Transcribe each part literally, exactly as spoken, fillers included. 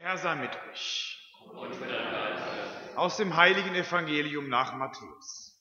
Herr sei mit euch. Aus dem heiligen Evangelium nach Matthäus.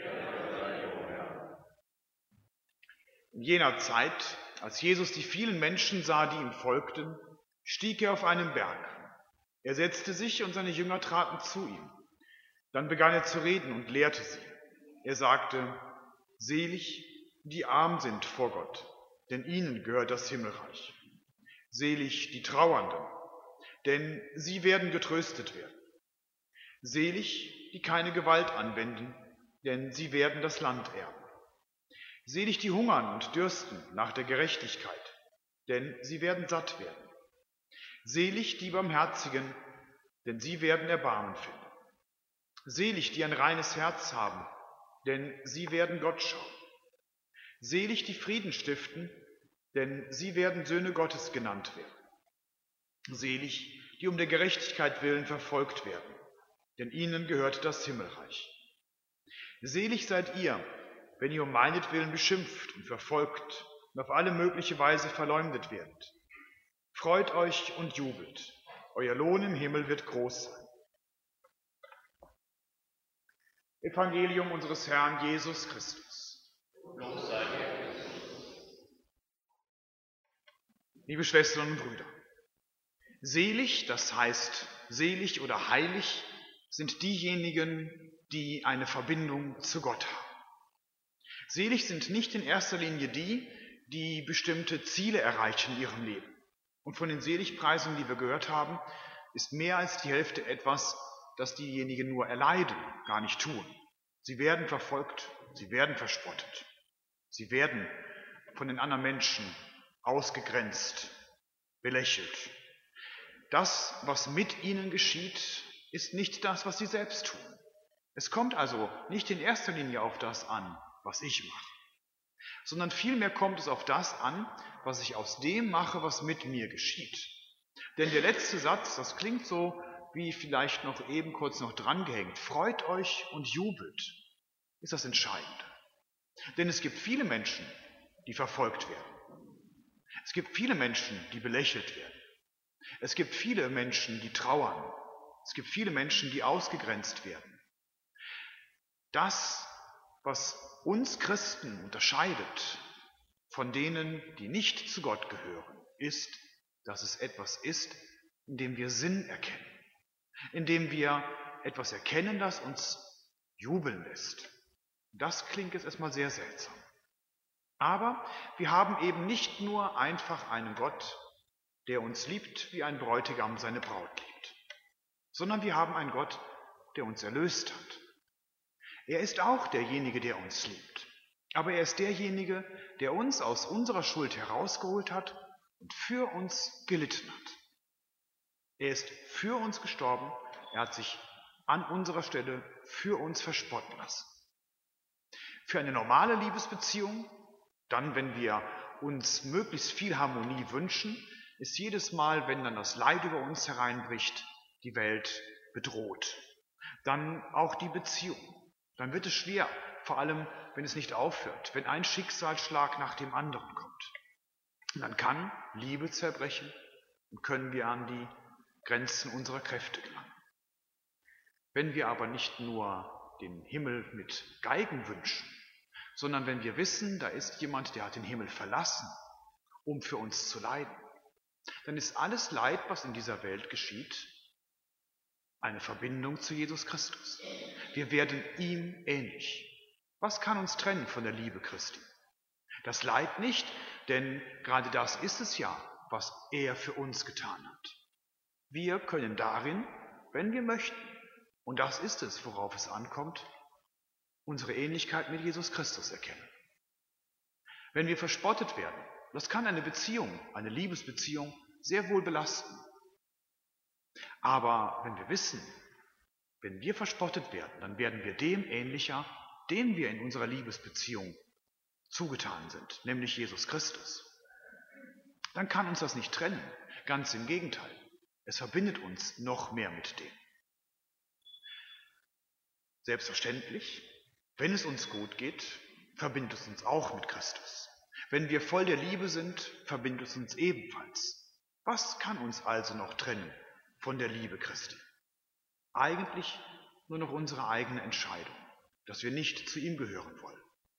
In jener Zeit, als Jesus die vielen Menschen sah, die ihm folgten, stieg er auf einen Berg. Er setzte sich und seine Jünger traten zu ihm. Dann begann er zu reden und lehrte sie. Er sagte: Selig, die arm sind vor Gott, denn ihnen gehört das Himmelreich. Selig die Trauernden, denn sie werden getröstet werden. Selig, die keine Gewalt anwenden, denn sie werden das Land erben. Selig die hungern und dürsten nach der Gerechtigkeit, denn sie werden satt werden. Selig die Barmherzigen, denn sie werden Erbarmen finden. Selig die ein reines Herz haben, denn sie werden Gott schauen. Selig die Frieden stiften, denn sie werden Söhne Gottes genannt werden. Selig die um der Gerechtigkeit willen verfolgt werden, denn ihnen gehört das Himmelreich. Selig seid ihr, wenn ihr um meinetwillen beschimpft und verfolgt und auf alle mögliche Weise verleumdet werdet. Freut euch und jubelt, euer Lohn im Himmel wird groß sein. Evangelium unseres Herrn Jesus Christus. Lob sei dir, Christus. Liebe Schwestern und Brüder, selig, das heißt selig oder heilig, sind diejenigen, die eine Verbindung zu Gott haben. Selig sind nicht in erster Linie die, die bestimmte Ziele erreichen in ihrem Leben. Und von den Seligpreisungen, die wir gehört haben, ist mehr als die Hälfte etwas, das diejenigen nur erleiden, gar nicht tun. Sie werden verfolgt, sie werden verspottet, sie werden von den anderen Menschen ausgegrenzt, belächelt. Das, was mit ihnen geschieht, ist nicht das, was sie selbst tun. Es kommt also nicht in erster Linie auf das an, was ich mache, sondern vielmehr kommt es auf das an, was ich aus dem mache, was mit mir geschieht. Denn der letzte Satz, das klingt so wie vielleicht noch eben kurz noch drangehängt: Freut euch und jubelt, ist das Entscheidende. Denn es gibt viele Menschen, die verfolgt werden. Es gibt viele Menschen, die belächelt werden. Es gibt viele Menschen, die trauern. Es gibt viele Menschen, die ausgegrenzt werden. Das, was uns Christen unterscheidet von denen, die nicht zu Gott gehören, ist, dass es etwas ist, in dem wir Sinn erkennen, in dem wir etwas erkennen, das uns jubeln lässt. Das klingt jetzt erstmal sehr seltsam. Aber wir haben eben nicht nur einfach einen Gott, der uns liebt, wie ein Bräutigam seine Braut liebt, sondern wir haben einen Gott, der uns erlöst hat. Er ist auch derjenige, der uns liebt, aber er ist derjenige, der uns aus unserer Schuld herausgeholt hat und für uns gelitten hat. Er ist für uns gestorben, er hat sich an unserer Stelle für uns verspotten lassen. Für eine normale Liebesbeziehung, dann, wenn wir uns möglichst viel Harmonie wünschen, ist jedes Mal, wenn dann das Leid über uns hereinbricht, die Welt bedroht. Dann auch die Beziehung. Dann wird es schwer, vor allem, wenn es nicht aufhört, wenn ein Schicksalsschlag nach dem anderen kommt. Und dann kann Liebe zerbrechen und können wir an die Grenzen unserer Kräfte gelangen. Wenn wir aber nicht nur den Himmel mit Geigen wünschen, sondern wenn wir wissen, da ist jemand, der hat den Himmel verlassen, um für uns zu leiden, dann ist alles Leid, was in dieser Welt geschieht, eine Verbindung zu Jesus Christus. Wir werden ihm ähnlich. Was kann uns trennen von der Liebe Christi? Das Leid nicht, denn gerade das ist es ja, was er für uns getan hat. Wir können darin, wenn wir möchten, und das ist es, worauf es ankommt, unsere Ähnlichkeit mit Jesus Christus erkennen. Wenn wir verspottet werden, das kann eine Beziehung, eine Liebesbeziehung sehr wohl belasten. Aber wenn wir wissen, wenn wir verspottet werden, dann werden wir dem ähnlicher, dem wir in unserer Liebesbeziehung zugetan sind, nämlich Jesus Christus. Dann kann uns das nicht trennen, ganz im Gegenteil. Es verbindet uns noch mehr mit dem. Selbstverständlich, wenn es uns gut geht, verbindet es uns auch mit Christus. Wenn wir voll der Liebe sind, verbindet es uns ebenfalls. Was kann uns also noch trennen von der Liebe Christi. Eigentlich nur noch unsere eigene Entscheidung, dass wir nicht zu ihm gehören wollen.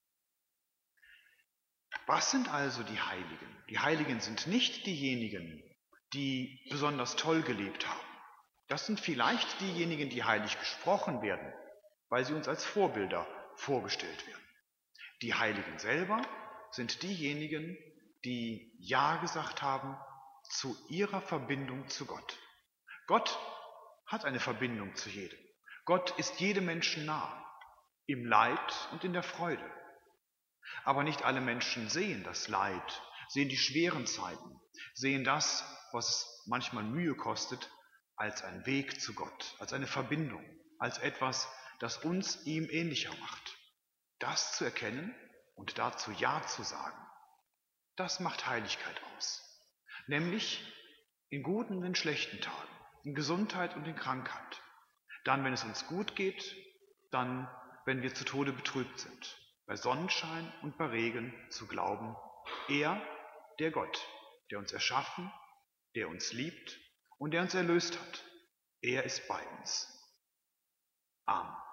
Was sind also die Heiligen? Die Heiligen sind nicht diejenigen, die besonders toll gelebt haben. Das sind vielleicht diejenigen, die heilig gesprochen werden, weil sie uns als Vorbilder vorgestellt werden. Die Heiligen selber sind diejenigen, die Ja gesagt haben zu ihrer Verbindung zu Gott. Gott hat eine Verbindung zu jedem. Gott ist jedem Menschen nah, im Leid und in der Freude. Aber nicht alle Menschen sehen das Leid, sehen die schweren Zeiten, sehen das, was es manchmal Mühe kostet, als einen Weg zu Gott, als eine Verbindung, als etwas, das uns ihm ähnlicher macht. Das zu erkennen und dazu Ja zu sagen, das macht Heiligkeit aus. Nämlich in guten und in schlechten Tagen, in Gesundheit und in Krankheit. Dann, wenn es uns gut geht, dann, wenn wir zu Tode betrübt sind. Bei Sonnenschein und bei Regen zu glauben, er, der Gott, der uns erschaffen, der uns liebt und der uns erlöst hat, er ist bei uns. Amen.